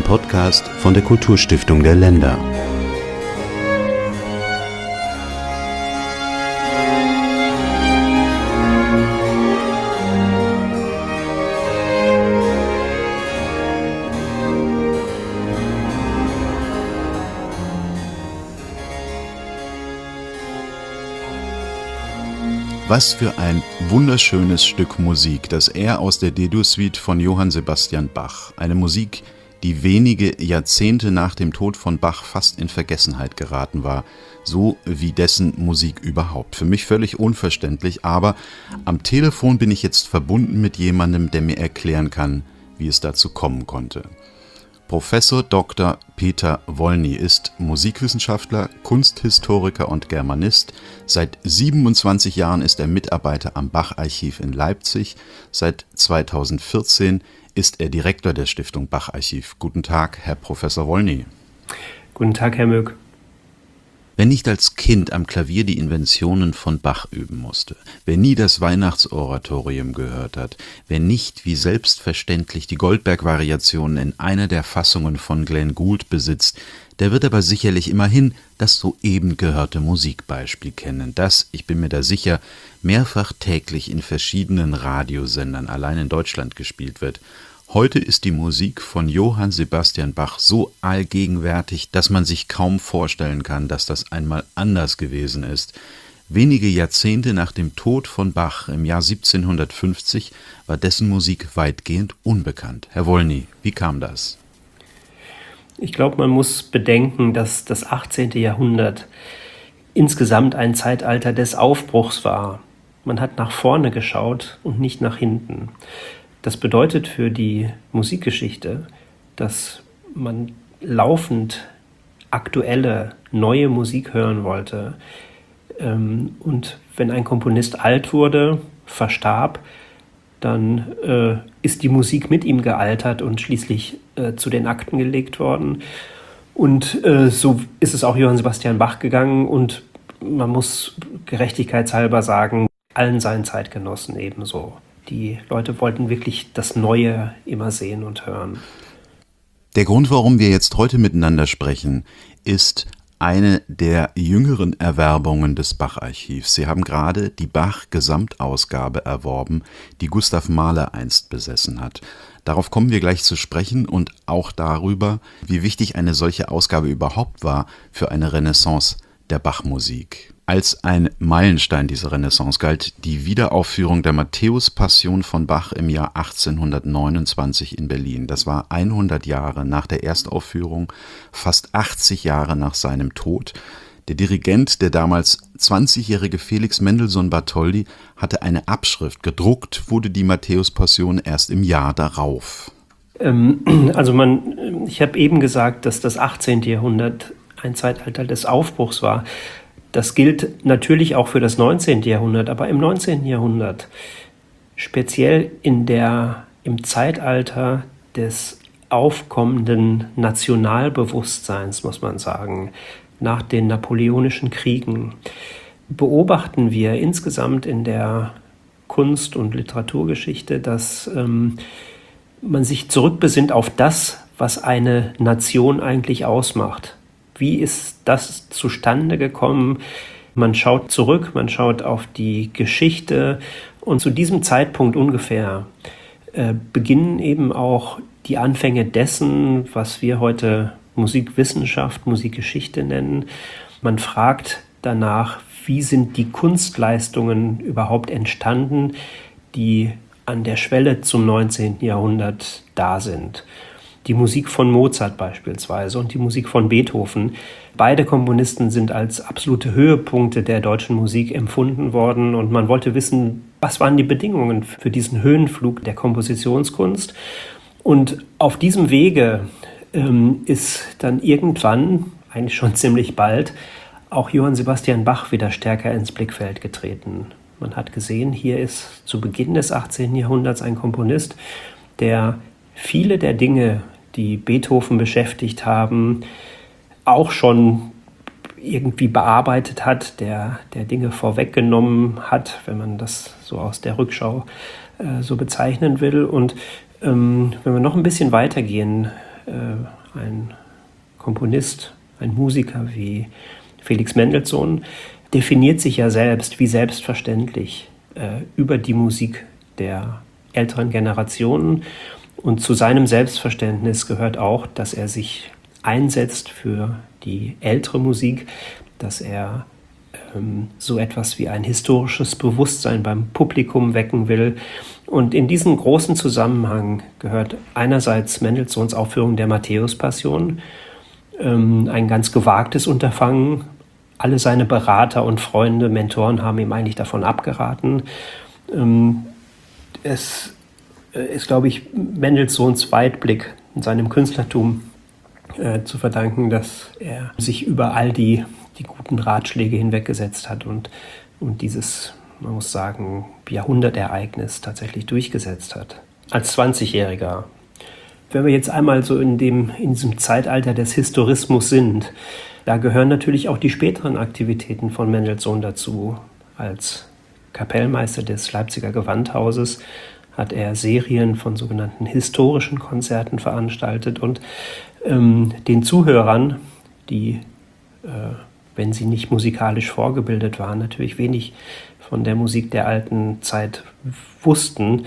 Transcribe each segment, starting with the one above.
Podcast von der Kulturstiftung der Länder. Was für ein wunderschönes Stück Musik, das er aus der D-Dur-Suite von Johann Sebastian Bach. Eine Musik, die wenige Jahrzehnte nach dem Tod von Bach fast in Vergessenheit geraten war, so wie dessen Musik überhaupt. Für mich völlig unverständlich, aber am Telefon bin ich jetzt verbunden mit jemandem, der mir erklären kann, wie es dazu kommen konnte. Professor Dr. Peter Wolny ist Musikwissenschaftler, Kunsthistoriker und Germanist. Seit 27 Jahren ist er Mitarbeiter am Bach-Archiv in Leipzig. Seit 2014 ist er Direktor der Stiftung Bach-Archiv. Guten Tag, Herr Professor Wolny. Guten Tag, Herr Möck. Wer nicht als Kind am Klavier die Inventionen von Bach üben musste, wer nie das Weihnachtsoratorium gehört hat, wer nicht wie selbstverständlich die Goldberg-Variationen in einer der Fassungen von Glenn Gould besitzt, der wird aber sicherlich immerhin das soeben gehörte Musikbeispiel kennen, das, ich bin mir da sicher, mehrfach täglich in verschiedenen Radiosendern allein in Deutschland gespielt wird. Heute ist die Musik von Johann Sebastian Bach so allgegenwärtig, dass man sich kaum vorstellen kann, dass das einmal anders gewesen ist. Wenige Jahrzehnte nach dem Tod von Bach im Jahr 1750 war dessen Musik weitgehend unbekannt. Herr Wolny, wie kam das? Ich glaube, man muss bedenken, dass das 18. Jahrhundert insgesamt ein Zeitalter des Aufbruchs war. Man hat nach vorne geschaut und nicht nach hinten. Das bedeutet für die Musikgeschichte, dass man laufend aktuelle, neue Musik hören wollte. Und wenn ein Komponist alt wurde, verstarb, dann ist die Musik mit ihm gealtert und schließlich zu den Akten gelegt worden. Und so ist es auch Johann Sebastian Bach gegangen und man muss gerechtigkeitshalber sagen, allen seinen Zeitgenossen ebenso. Die Leute wollten wirklich das Neue immer sehen und hören. Der Grund, warum wir jetzt heute miteinander sprechen, ist eine der jüngeren Erwerbungen des Bach-Archivs. Sie haben gerade die Bach-Gesamtausgabe erworben, die Gustav Mahler einst besessen hat. Darauf kommen wir gleich zu sprechen und auch darüber, wie wichtig eine solche Ausgabe überhaupt war für eine Renaissance der Bachmusik. Als ein Meilenstein dieser Renaissance galt die Wiederaufführung der Matthäus-Passion von Bach im Jahr 1829 in Berlin. Das war 100 Jahre nach der Erstaufführung, fast 80 Jahre nach seinem Tod. Der Dirigent, der damals 20-jährige Felix Mendelssohn Bartholdy, hatte eine Abschrift. Gedruckt wurde die Matthäus-Passion erst im Jahr darauf. Ich habe eben gesagt, dass das 18. Jahrhundert ein Zeitalter des Aufbruchs war. Das gilt natürlich auch für das 19. Jahrhundert, aber im 19. Jahrhundert, speziell im Zeitalter des aufkommenden Nationalbewusstseins, muss man sagen, nach den Napoleonischen Kriegen, beobachten wir insgesamt in der Kunst- und Literaturgeschichte, dass man sich zurückbesinnt auf das, was eine Nation eigentlich ausmacht. Wie ist das zustande gekommen? Man schaut zurück, man schaut auf die Geschichte und zu diesem Zeitpunkt ungefähr beginnen eben auch die Anfänge dessen, was wir heute Musikwissenschaft, Musikgeschichte nennen. Man fragt danach, wie sind die Kunstleistungen überhaupt entstanden, die an der Schwelle zum 19. Jahrhundert da sind. Die Musik von Mozart beispielsweise und die Musik von Beethoven. Beide Komponisten sind als absolute Höhepunkte der deutschen Musik empfunden worden und man wollte wissen, was waren die Bedingungen für diesen Höhenflug der Kompositionskunst. Und auf diesem Wege ist dann irgendwann, eigentlich schon ziemlich bald, auch Johann Sebastian Bach wieder stärker ins Blickfeld getreten. Man hat gesehen, hier ist zu Beginn des 18. Jahrhunderts ein Komponist, der viele der Dinge, die Beethoven beschäftigt haben, auch schon irgendwie bearbeitet hat, der Dinge vorweggenommen hat, wenn man das so aus der Rückschau so bezeichnen will. Und wenn wir noch ein bisschen weitergehen, ein Komponist, ein Musiker wie Felix Mendelssohn, definiert sich ja selbst wie selbstverständlich über die Musik der älteren Generationen. Und zu seinem Selbstverständnis gehört auch, dass er sich einsetzt für die ältere Musik, dass er so etwas wie ein historisches Bewusstsein beim Publikum wecken will. Und in diesen großen Zusammenhang gehört einerseits Mendelssohns Aufführung der Matthäus-Passion, ein ganz gewagtes Unterfangen. Alle seine Berater und Freunde, Mentoren haben ihm eigentlich davon abgeraten. Es ist, glaube ich, Mendelssohns Weitblick in seinem Künstlertum zu verdanken, dass er sich über all die guten Ratschläge hinweggesetzt hat und dieses, man muss sagen, Jahrhundertereignis tatsächlich durchgesetzt hat. Als 20-Jähriger. Wenn wir jetzt einmal so in diesem Zeitalter des Historismus sind, da gehören natürlich auch die späteren Aktivitäten von Mendelssohn dazu. Als Kapellmeister des Leipziger Gewandhauses hat er Serien von sogenannten historischen Konzerten veranstaltet und den Zuhörern, die, wenn sie nicht musikalisch vorgebildet waren, natürlich wenig von der Musik der alten Zeit wussten,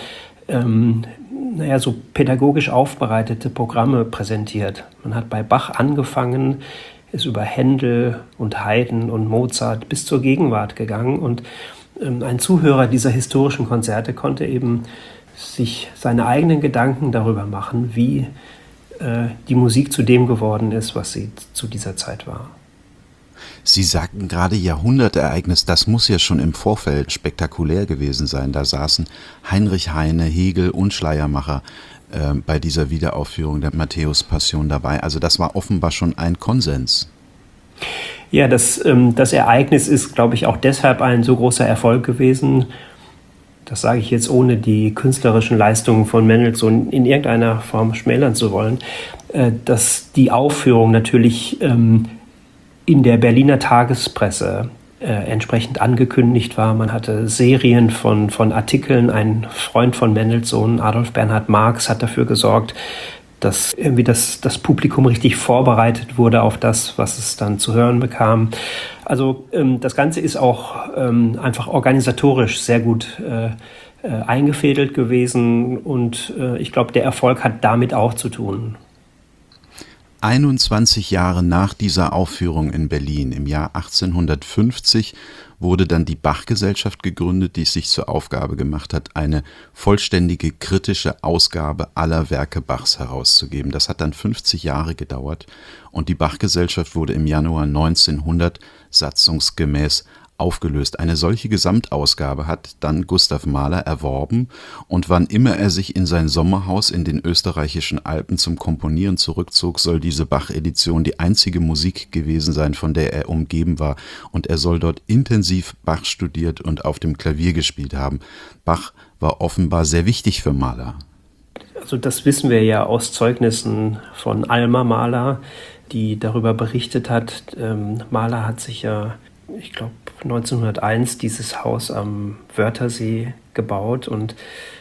so pädagogisch aufbereitete Programme präsentiert. Man hat bei Bach angefangen, ist über Händel und Haydn und Mozart bis zur Gegenwart gegangen und ein Zuhörer dieser historischen Konzerte konnte eben sich seine eigenen Gedanken darüber machen, wie die Musik zu dem geworden ist, was sie zu dieser Zeit war. Sie sagten gerade Jahrhundertereignis, das muss ja schon im Vorfeld spektakulär gewesen sein. Da saßen Heinrich Heine, Hegel und Schleiermacher bei dieser Wiederaufführung der Matthäus-Passion dabei. Also das war offenbar schon ein Konsens. Ja, das Ereignis ist, glaube ich, auch deshalb ein so großer Erfolg gewesen. Das sage ich jetzt, ohne die künstlerischen Leistungen von Mendelssohn in irgendeiner Form schmälern zu wollen, dass die Aufführung natürlich in der Berliner Tagespresse entsprechend angekündigt war. Man hatte Serien von Artikeln. Ein Freund von Mendelssohn, Adolf Bernhard Marx, hat dafür gesorgt, dass irgendwie das Publikum richtig vorbereitet wurde auf das, was es dann zu hören bekam. Also das Ganze ist auch einfach organisatorisch sehr gut eingefädelt gewesen und ich glaube, der Erfolg hat damit auch zu tun. 21 Jahre nach dieser Aufführung in Berlin, im Jahr 1850, wurde dann die Bach-Gesellschaft gegründet, die es sich zur Aufgabe gemacht hat, eine vollständige kritische Ausgabe aller Werke Bachs herauszugeben. Das hat dann 50 Jahre gedauert und die Bach-Gesellschaft wurde im Januar 1900 satzungsgemäß aufgelöst. Eine solche Gesamtausgabe hat dann Gustav Mahler erworben und wann immer er sich in sein Sommerhaus in den österreichischen Alpen zum Komponieren zurückzog, soll diese Bach-Edition die einzige Musik gewesen sein, von der er umgeben war und er soll dort intensiv Bach studiert und auf dem Klavier gespielt haben. Bach war offenbar sehr wichtig für Mahler. Also das wissen wir ja aus Zeugnissen von Alma Mahler, die darüber berichtet hat. Mahler hat sich ja, ich glaube, 1901 dieses Haus am Wörthersee gebaut und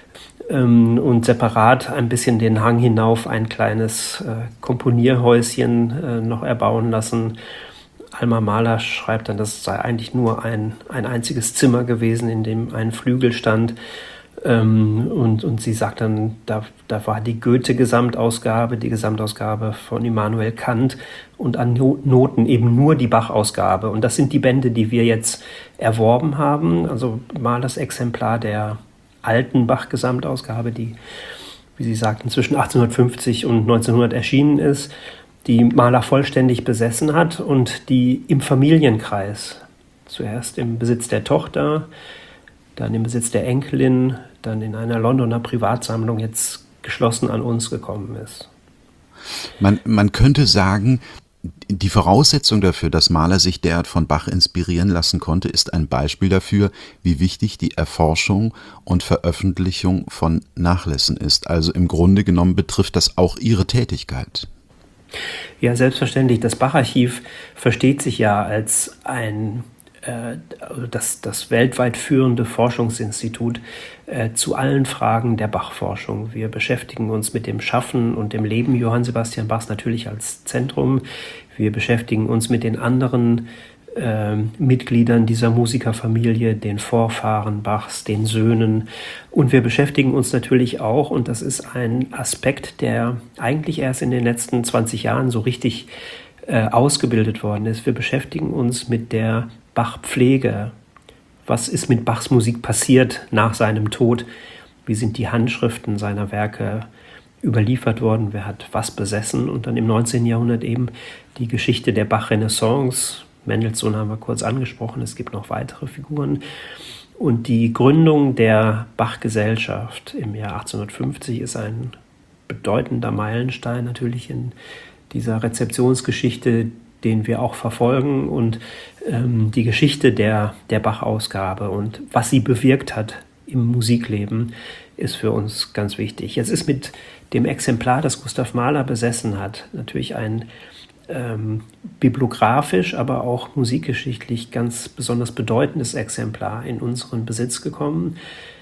separat ein bisschen den Hang hinauf ein kleines Komponierhäuschen noch erbauen lassen. Alma Mahler schreibt dann, das sei eigentlich nur ein einziges Zimmer gewesen, in dem ein Flügel stand. Und sie sagt dann, da war die Goethe-Gesamtausgabe, die Gesamtausgabe von Immanuel Kant und an Noten eben nur die Bach-Ausgabe. Und das sind die Bände, die wir jetzt erworben haben. Also Mahlers Exemplar der alten Bach-Gesamtausgabe, die, wie sie sagten, zwischen 1850 und 1900 erschienen ist, die Mahler vollständig besessen hat und die im Familienkreis, zuerst im Besitz der Tochter, dann im Besitz der Enkelin, dann in einer Londoner Privatsammlung jetzt geschlossen an uns gekommen ist. Man könnte sagen, die Voraussetzung dafür, dass Mahler sich derart von Bach inspirieren lassen konnte, ist ein Beispiel dafür, wie wichtig die Erforschung und Veröffentlichung von Nachlässen ist. Also im Grunde genommen betrifft das auch Ihre Tätigkeit. Ja, selbstverständlich. Das Bach-Archiv versteht sich ja als ein das weltweit führende Forschungsinstitut zu allen Fragen der Bach-Forschung. Wir beschäftigen uns mit dem Schaffen und dem Leben Johann Sebastian Bachs natürlich als Zentrum. Wir beschäftigen uns mit den anderen Mitgliedern dieser Musikerfamilie, den Vorfahren Bachs, den Söhnen. Und wir beschäftigen uns natürlich auch, und das ist ein Aspekt, der eigentlich erst in den letzten 20 Jahren so richtig ausgebildet worden ist. Wir beschäftigen uns mit der Bach-Pflege. Was ist mit Bachs Musik passiert nach seinem Tod? Wie sind die Handschriften seiner Werke überliefert worden? Wer hat was besessen? Und dann im 19. Jahrhundert eben die Geschichte der Bach-Renaissance. Mendelssohn haben wir kurz angesprochen, es gibt noch weitere Figuren. Und die Gründung der Bach-Gesellschaft im Jahr 1850 ist ein bedeutender Meilenstein natürlich in dieser Rezeptionsgeschichte, den wir auch verfolgen, und die Geschichte der Bach-Ausgabe und was sie bewirkt hat im Musikleben, ist für uns ganz wichtig. Jetzt ist mit dem Exemplar, das Gustav Mahler besessen hat, natürlich ein bibliografisch, aber auch musikgeschichtlich ganz besonders bedeutendes Exemplar in unseren Besitz gekommen,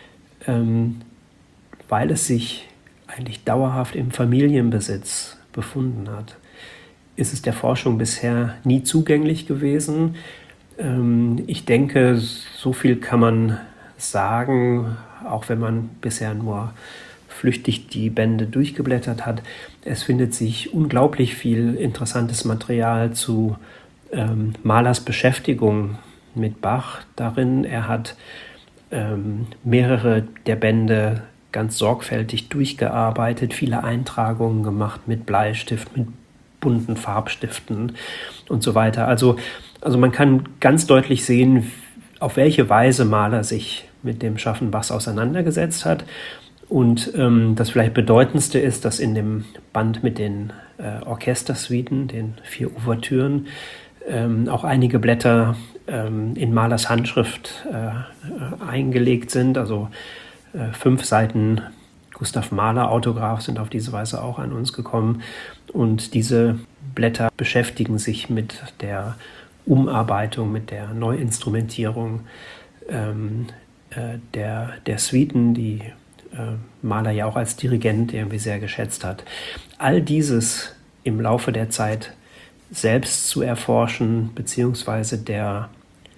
weil es sich eigentlich dauerhaft im Familienbesitz befunden hat. Ist es der Forschung bisher nie zugänglich gewesen? Ich denke, so viel kann man sagen, auch wenn man bisher nur flüchtig die Bände durchgeblättert hat. Es findet sich unglaublich viel interessantes Material zu Mahlers Beschäftigung mit Bach darin. Er hat mehrere der Bände ganz sorgfältig durchgearbeitet, viele Eintragungen gemacht mit Bleistift, mit bunten Farbstiften und so weiter. Also man kann ganz deutlich sehen, auf welche Weise Mahler sich mit dem Schaffen Bachs auseinandergesetzt hat. Und das vielleicht bedeutendste ist, dass in dem Band mit den Orchestersuiten, den 4 Ouvertüren, auch einige Blätter in Mahlers Handschrift eingelegt sind. Also 5 Seiten Gustav Mahler Autograph sind auf diese Weise auch an uns gekommen. Und diese Blätter beschäftigen sich mit der Umarbeitung, mit der Neuinstrumentierung der Suiten, die Mahler ja auch als Dirigent irgendwie sehr geschätzt hat. All dieses im Laufe der Zeit selbst zu erforschen, beziehungsweise der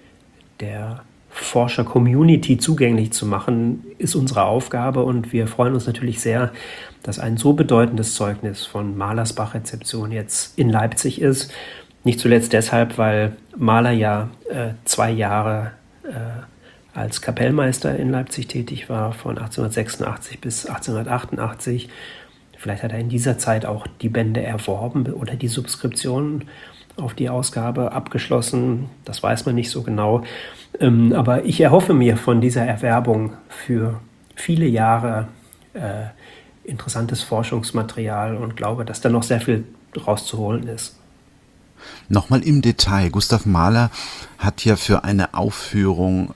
Forscher-Community zugänglich zu machen, ist unsere Aufgabe, und wir freuen uns natürlich sehr, dass ein so bedeutendes Zeugnis von Mahlers Bach-Rezeption jetzt in Leipzig ist. Nicht zuletzt deshalb, weil Mahler ja 2 Jahre als Kapellmeister in Leipzig tätig war, von 1886 bis 1888. Vielleicht hat er in dieser Zeit auch die Bände erworben oder die Subskription auf die Ausgabe abgeschlossen. Das weiß man nicht so genau. Aber ich erhoffe mir von dieser Erwerbung für viele Jahre interessantes Forschungsmaterial und glaube, dass da noch sehr viel rauszuholen ist. Nochmal im Detail. Gustav Mahler hat ja für eine Aufführung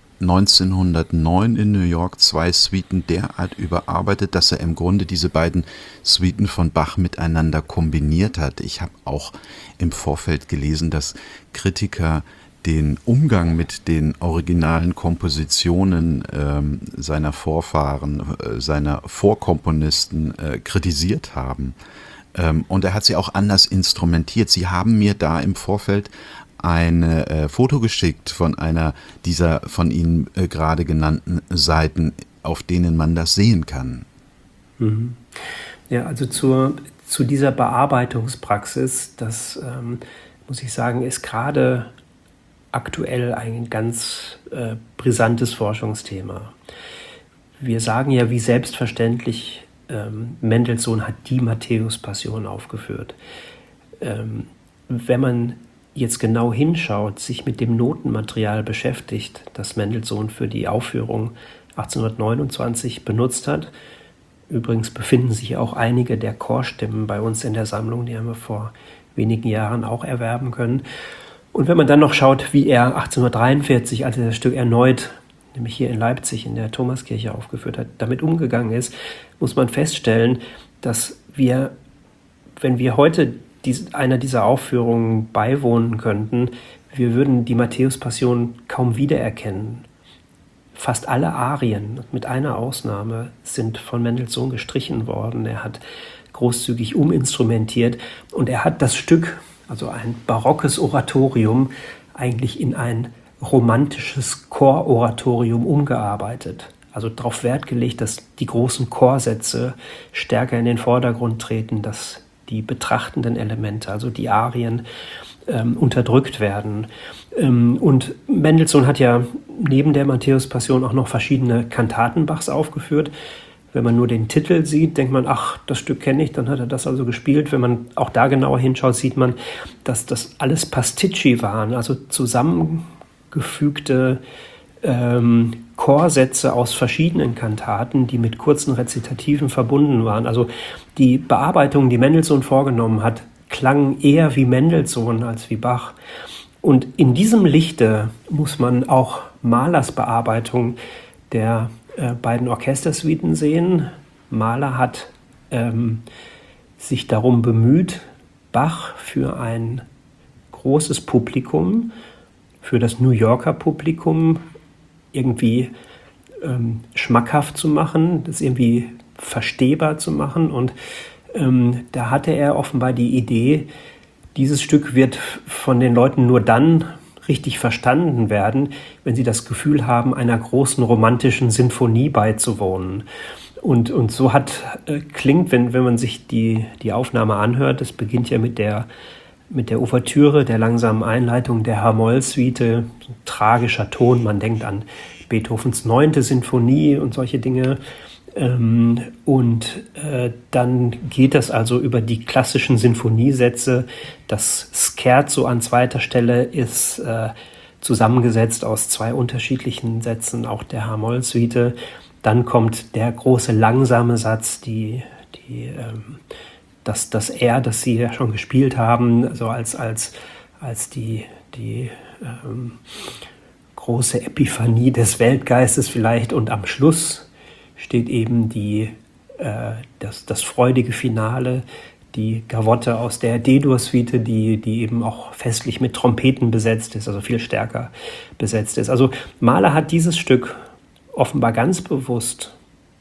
1909 in New York 2 Suiten derart überarbeitet, dass er im Grunde diese beiden Suiten von Bach miteinander kombiniert hat. Ich habe auch im Vorfeld gelesen, dass Kritiker den Umgang mit den originalen Kompositionen seiner Vorfahren, seiner Vorkomponisten kritisiert haben. Und er hat sie auch anders instrumentiert. Sie haben mir da im Vorfeld ein Foto geschickt von einer dieser von Ihnen gerade genannten Seiten, auf denen man das sehen kann. Mhm. Ja, also zu dieser Bearbeitungspraxis, das muss ich sagen, ist gerade aktuell ein ganz brisantes Forschungsthema. Wir sagen ja, wie selbstverständlich, Mendelssohn hat die Matthäus-Passion aufgeführt. Wenn man jetzt genau hinschaut, sich mit dem Notenmaterial beschäftigt, das Mendelssohn für die Aufführung 1829 benutzt hat. Übrigens befinden sich auch einige der Chorstimmen bei uns in der Sammlung, die haben wir vor wenigen Jahren auch erwerben können. Und wenn man dann noch schaut, wie er 1843, als er das Stück erneut, nämlich hier in Leipzig in der Thomaskirche aufgeführt hat, damit umgegangen ist, muss man feststellen, dass wir, wenn wir heute einer dieser Aufführungen beiwohnen könnten, wir würden die Matthäus-Passion kaum wiedererkennen. Fast alle Arien, mit einer Ausnahme, sind von Mendelssohn gestrichen worden. Er hat großzügig uminstrumentiert und er hat das Stück, also ein barockes Oratorium, eigentlich in ein romantisches Chororatorium umgearbeitet. Also darauf Wert gelegt, dass die großen Chorsätze stärker in den Vordergrund treten, dass die betrachtenden Elemente, also die Arien, unterdrückt werden. Und Mendelssohn hat ja neben der Matthäus-Passion auch noch verschiedene Kantaten Bachs aufgeführt. Wenn man nur den Titel sieht, denkt man, ach, das Stück kenne ich, dann hat er das also gespielt. Wenn man auch da genauer hinschaut, sieht man, dass das alles Pasticci waren, also zusammengefügte Chorsätze aus verschiedenen Kantaten, die mit kurzen Rezitativen verbunden waren. Also die Bearbeitung, die Mendelssohn vorgenommen hat, klangen eher wie Mendelssohn als wie Bach. Und in diesem Lichte muss man auch Mahlers Bearbeitung der beiden Orchestersuiten sehen. Mahler hat sich darum bemüht, Bach für ein großes Publikum, für das New Yorker Publikum irgendwie schmackhaft zu machen, das irgendwie verstehbar zu machen. Und da hatte er offenbar die Idee, dieses Stück wird von den Leuten nur dann richtig verstanden werden, wenn sie das Gefühl haben, einer großen romantischen Sinfonie beizuwohnen. Und so klingt, wenn man sich die Aufnahme anhört, es beginnt ja mit der Ouvertüre, der langsamen Einleitung der H-Moll-Suite, ein tragischer Ton, man denkt an Beethovens 9. Sinfonie und solche Dinge. Dann geht das also über die klassischen Sinfoniesätze. Das Scherzo an zweiter Stelle ist zusammengesetzt aus 2 unterschiedlichen Sätzen, auch der H-Moll-Suite. Dann kommt der große langsame Satz, das R, das Sie ja schon gespielt haben, so als die große Epiphanie des Weltgeistes vielleicht. Und am Schluss steht eben das freudige Finale, die Gavotte aus der D-Dur-Suite, die eben auch festlich mit Trompeten besetzt ist, also viel stärker besetzt ist. Also Mahler hat dieses Stück offenbar ganz bewusst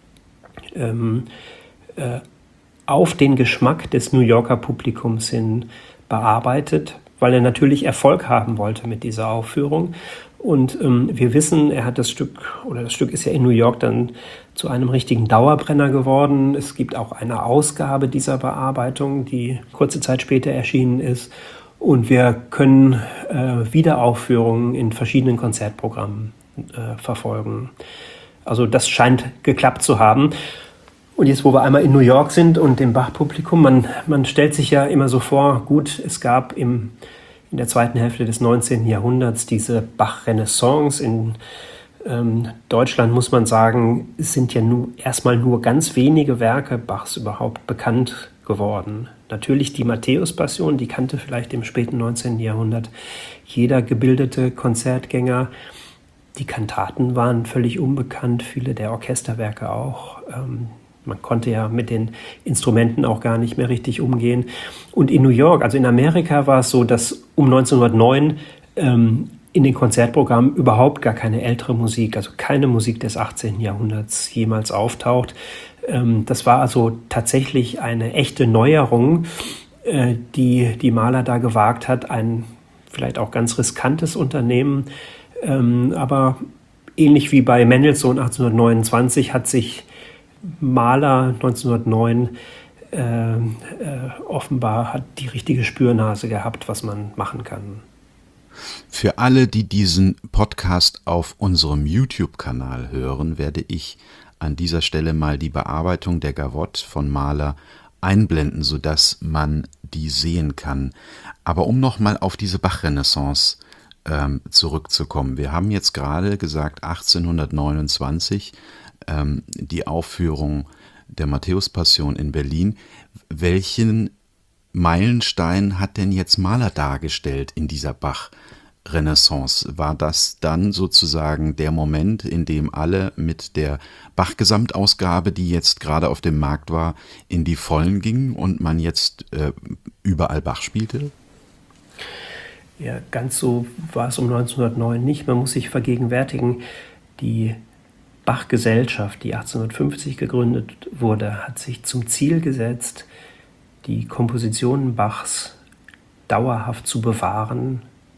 auf den Geschmack des New Yorker Publikums hin bearbeitet, weil er natürlich Erfolg haben wollte mit dieser Aufführung. Und wir wissen, das Stück ist ja in New York dann zu einem richtigen Dauerbrenner geworden. Es gibt auch eine Ausgabe dieser Bearbeitung, die kurze Zeit später erschienen ist. Und wir können Wiederaufführungen in verschiedenen Konzertprogrammen verfolgen. Also das scheint geklappt zu haben. Und jetzt, wo wir einmal in New York sind und dem Bach-Publikum, man stellt sich ja immer so vor, gut, es gab in der zweiten Hälfte des 19. Jahrhunderts diese Bach-Renaissance. In Deutschland, muss man sagen, sind ja erstmal nur ganz wenige Werke Bachs überhaupt bekannt geworden. Natürlich die Matthäus-Passion, die kannte vielleicht im späten 19. Jahrhundert jeder gebildete Konzertgänger. Die Kantaten waren völlig unbekannt, viele der Orchesterwerke auch. Man konnte ja mit den Instrumenten auch gar nicht mehr richtig umgehen. Und in New York, also in Amerika, war es so, dass um 1909 in den Konzertprogrammen überhaupt gar keine ältere Musik, also keine Musik des 18. Jahrhunderts jemals auftaucht. Das war also tatsächlich eine echte Neuerung, die Mahler da gewagt hat, ein vielleicht auch ganz riskantes Unternehmen. Aber ähnlich wie bei Mendelssohn 1829 hat sich Mahler 1909 offenbar hat die richtige Spürnase gehabt, was man machen kann. Für alle, die diesen Podcast auf unserem YouTube-Kanal hören, werde ich an dieser Stelle mal die Bearbeitung der Gavotte von Mahler einblenden, sodass man die sehen kann. Aber um nochmal auf diese Bach-Renaissance zurückzukommen. Wir haben jetzt gerade gesagt, 1829 die Aufführung der Matthäus-Passion in Berlin. Welchen Meilenstein hat denn jetzt Mahler dargestellt in dieser Renaissance? War das dann sozusagen der Moment, in dem alle mit der Bach-Gesamtausgabe, die jetzt gerade auf dem Markt war, in die Vollen gingen und man jetzt überall Bach spielte? Ja, ganz so war es um 1909 nicht. Man muss sich vergegenwärtigen, die Bach-Gesellschaft, die 1850 gegründet wurde, hat sich zum Ziel gesetzt, die Kompositionen Bachs dauerhaft zu bewahren,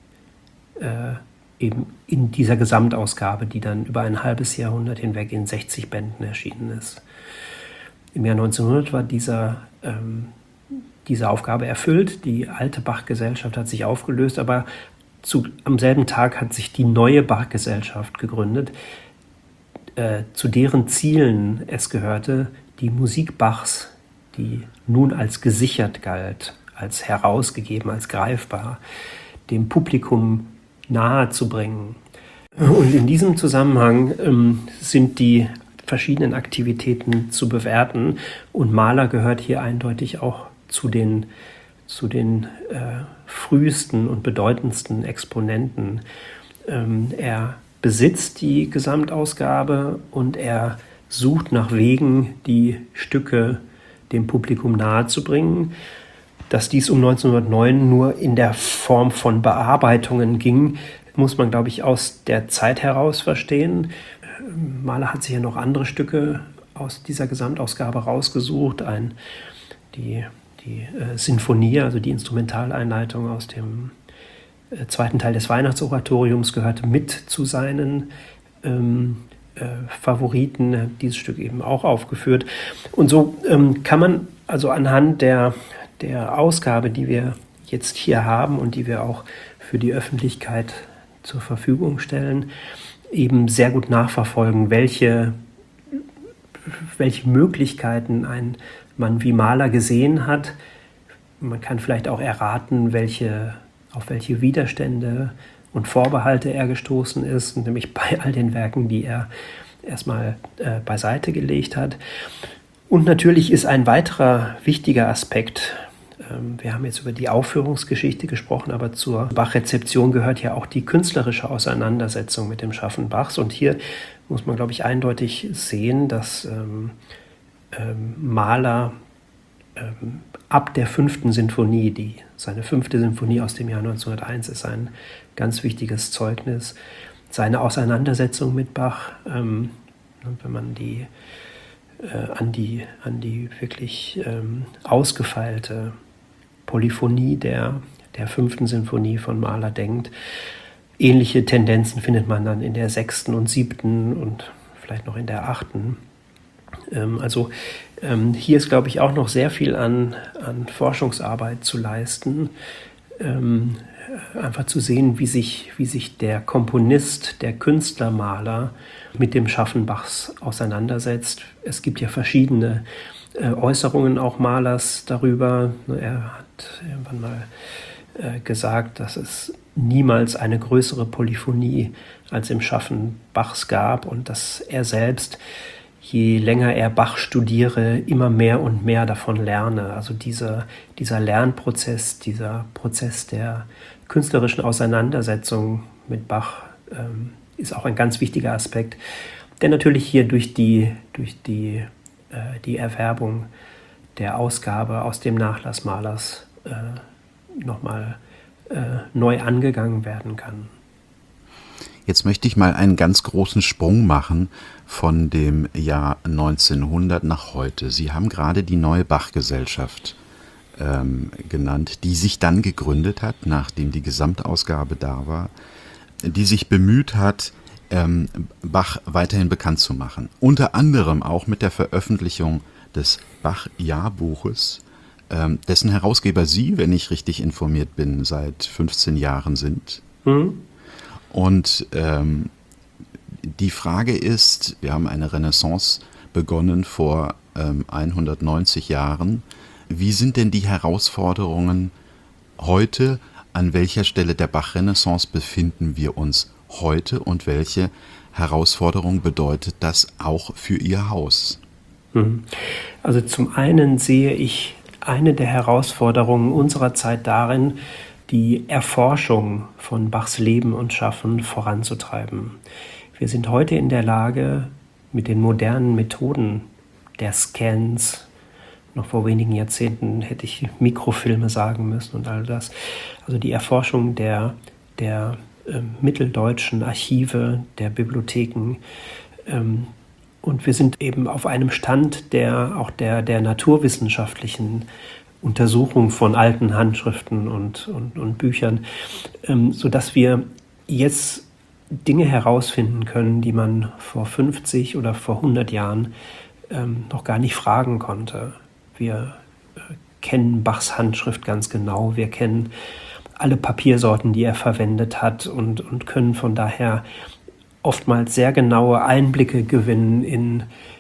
eben in dieser Gesamtausgabe, die dann über ein halbes Jahrhundert hinweg in 60 Bänden erschienen ist. Im Jahr 1900 war diese Aufgabe erfüllt. Die alte Bach-Gesellschaft hat sich aufgelöst, aber am selben Tag hat sich die neue Bach-Gesellschaft gegründet, zu deren Zielen es gehörte, die Musik Bachs, die nun als gesichert galt, als herausgegeben, als greifbar, dem Publikum nahe zu bringen. Und in diesem Zusammenhang sind die verschiedenen Aktivitäten zu bewerten, und Mahler gehört hier eindeutig auch zu den frühesten und bedeutendsten Exponenten. Er besitzt die Gesamtausgabe und er sucht nach Wegen, die Stücke dem Publikum nahezubringen. Dass dies um 1909 nur in der Form von Bearbeitungen ging, muss man, glaube ich, aus der Zeit heraus verstehen. Mahler hat sich ja noch andere Stücke aus dieser Gesamtausgabe rausgesucht. Die Sinfonie, also die Instrumentaleinleitung aus dem zweiten Teil des Weihnachtsoratoriums, gehörte mit zu seinen Favoriten. Dieses Stück eben auch aufgeführt. Und so kann man also anhand der Ausgabe, die wir jetzt hier haben und die wir auch für die Öffentlichkeit zur Verfügung stellen, eben sehr gut nachverfolgen, welche Möglichkeiten ein Mann wie Mahler gesehen hat. Man kann vielleicht auch erraten, auf welche Widerstände und Vorbehalte er gestoßen ist, nämlich bei all den Werken, die er erstmal beiseite gelegt hat. Und natürlich ist ein weiterer wichtiger Aspekt, wir haben jetzt über die Aufführungsgeschichte gesprochen, aber zur Bach-Rezeption gehört ja auch die künstlerische Auseinandersetzung mit dem Schaffen Bachs. Und hier muss man, glaube ich, eindeutig sehen, dass Mahler ab der 5. Sinfonie, seine 5. Sinfonie aus dem Jahr 1901 ist ein ganz wichtiges Zeugnis, seine Auseinandersetzung mit Bach, wenn man an die wirklich ausgefeilte Polyphonie der 5. Sinfonie von Mahler denkt. Ähnliche Tendenzen findet man dann in der 6. und 7. und vielleicht noch in der 8. Hier ist, glaube ich, auch noch sehr viel an Forschungsarbeit zu leisten. Einfach zu sehen, wie sich der Komponist, der Künstler Mahler mit dem Schaffen Bachs auseinandersetzt. Es gibt ja verschiedene Äußerungen auch Mahlers darüber. Er hat irgendwann mal gesagt, dass es niemals eine größere Polyphonie als im Schaffen Bachs gab und dass er selbst, je länger er Bach studiere, immer mehr und mehr davon lerne. Also dieser Lernprozess, dieser Prozess der künstlerischen Auseinandersetzung mit Bach ist auch ein ganz wichtiger Aspekt, der natürlich hier durch die Erwerbung der Ausgabe aus dem Nachlass Mahlers nochmal neu angegangen werden kann. Jetzt möchte ich mal einen ganz großen Sprung machen von dem Jahr 1900 nach heute. Sie haben gerade die neue Bach-Gesellschaft genannt, die sich dann gegründet hat, nachdem die Gesamtausgabe da war, die sich bemüht hat, Bach weiterhin bekannt zu machen. Unter anderem auch mit der Veröffentlichung des Bach-Jahrbuches, dessen Herausgeber Sie, wenn ich richtig informiert bin, seit 15 Jahren sind. Mhm. Und die Frage ist, wir haben eine Renaissance begonnen vor 190 Jahren. Wie sind denn die Herausforderungen heute? An welcher Stelle der Bach-Renaissance befinden wir uns heute und welche Herausforderung bedeutet das auch für Ihr Haus? Also zum einen sehe ich eine der Herausforderungen unserer Zeit darin, die Erforschung von Bachs Leben und Schaffen voranzutreiben. Wir sind heute in der Lage, mit den modernen Methoden der Scans, noch vor wenigen Jahrzehnten hätte ich Mikrofilme sagen müssen und all das, also die Erforschung der mitteldeutschen Archive, der Bibliotheken, und wir sind eben auf einem Stand der naturwissenschaftlichen Untersuchung von alten Handschriften und Büchern, sodass wir jetzt Dinge herausfinden können, die man vor 50 oder vor 100 Jahren noch gar nicht fragen konnte. Wir kennen Bachs Handschrift ganz genau, wir kennen alle Papiersorten, die er verwendet hat und können von daher oftmals sehr genaue Einblicke gewinnen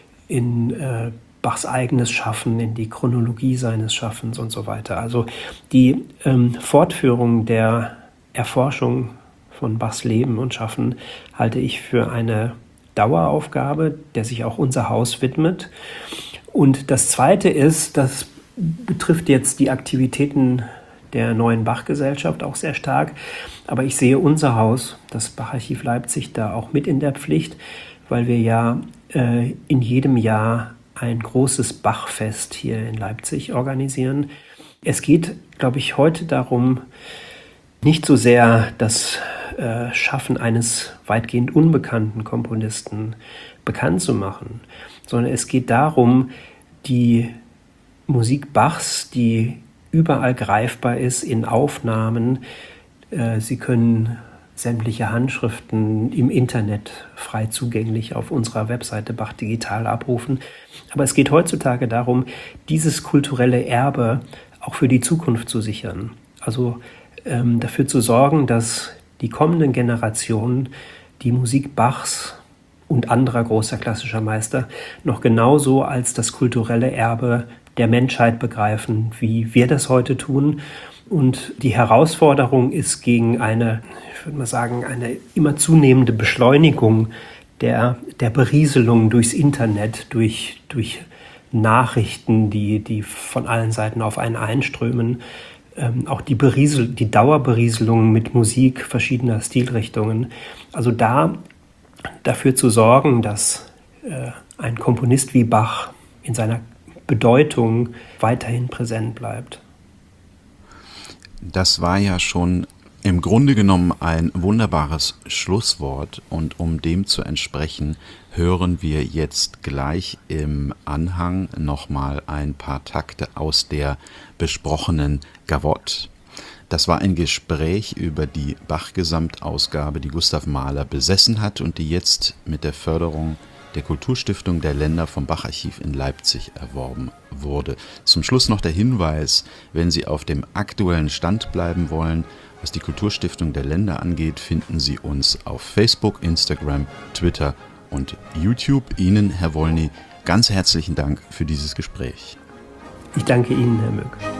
in Bachs eigenes Schaffen, in die Chronologie seines Schaffens und so weiter. Also die Fortführung der Erforschung von Bachs Leben und Schaffen halte ich für eine Daueraufgabe, der sich auch unser Haus widmet. Und das Zweite ist, das betrifft jetzt die Aktivitäten der neuen Bach-Gesellschaft auch sehr stark. Aber ich sehe unser Haus, das Bacharchiv Leipzig, da auch mit in der Pflicht, weil wir ja in jedem Jahr ein großes Bachfest hier in Leipzig organisieren. Es geht, glaube ich, heute darum, nicht so sehr das Schaffen eines weitgehend unbekannten Komponisten bekannt zu machen, sondern es geht darum, die Musik Bachs, die überall greifbar ist in Aufnahmen. Sie können sämtliche Handschriften im Internet frei zugänglich auf unserer Webseite Bach Digital abrufen. Aber es geht heutzutage darum, dieses kulturelle Erbe auch für die Zukunft zu sichern. Also dafür zu sorgen, dass die kommenden Generationen die Musik Bachs und anderer großer klassischer Meister noch genauso als das kulturelle Erbe der Menschheit begreifen, wie wir das heute tun. Und die Herausforderung ist gegen eine immer zunehmende Beschleunigung der Berieselung durchs Internet, durch Nachrichten, die von allen Seiten auf einen einströmen, auch die Dauerberieselung mit Musik verschiedener Stilrichtungen. Also dafür zu sorgen, dass ein Komponist wie Bach in seiner Bedeutung weiterhin präsent bleibt. Das war ja schon im Grunde genommen ein wunderbares Schlusswort, und um dem zu entsprechen, hören wir jetzt gleich im Anhang nochmal ein paar Takte aus der besprochenen Gavotte. Das war ein Gespräch über die Bach-Gesamtausgabe, die Gustav Mahler besessen hat und die jetzt mit der Förderung der Kulturstiftung der Länder vom Bacharchiv in Leipzig erworben wurde. Zum Schluss noch der Hinweis, wenn Sie auf dem aktuellen Stand bleiben wollen, was die Kulturstiftung der Länder angeht, finden Sie uns auf Facebook, Instagram, Twitter und YouTube. Ihnen, Herr Wolny, ganz herzlichen Dank für dieses Gespräch. Ich danke Ihnen, Herr Möck.